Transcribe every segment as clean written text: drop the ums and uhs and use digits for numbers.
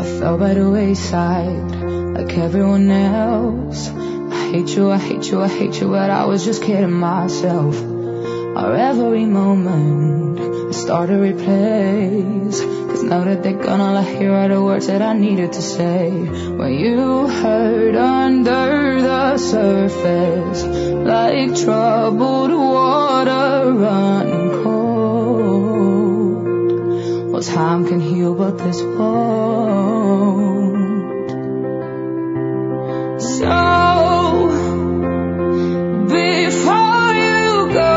fell by the wayside like everyone else. I hate you, I hate you, I hate you, but I was just kidding myself. Our every moment I start to replace, 'cause now that they're gone, all I hear are the words that I needed to say. When you hurt under the surface, like troubled water running cold. Well, time can heal, but this won't. So before you go,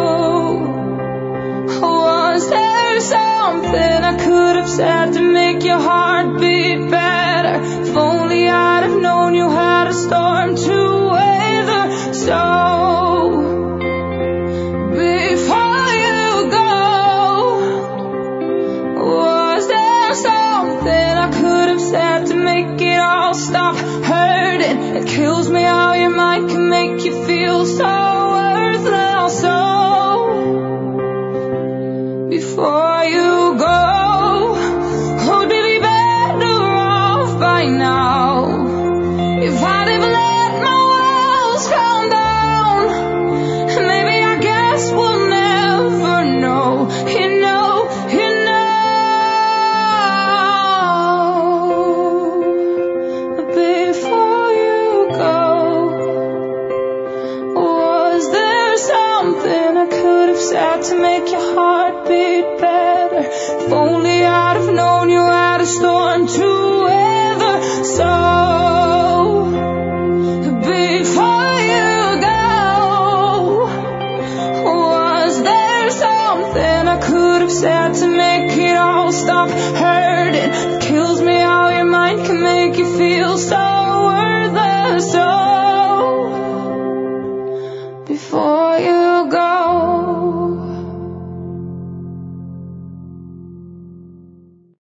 was there something I could have said to make your heart beat better? If only I'd have known you had a storm to weather. So before you go, was there something I could have said to make it all stop hurting? It kills me how your mind can make you feel so worthless. So before you go, would we be better off by now if I'd ever let my walls come down? Maybe I guess we'll never know. You know, you know. Before you go, was there something I could have said to make your heart beat better? If only I'd have known you had a storm to weather. So before you go, was there something I could have said to make it all stop hurting? It kills me how your mind can make you feel so